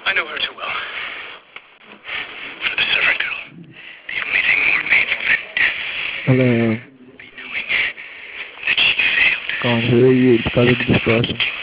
I know her too well. For the servant girl, the only thing more painful than death Hello. be knowing that she failed Can't hear you. It's because of the to devote distortion.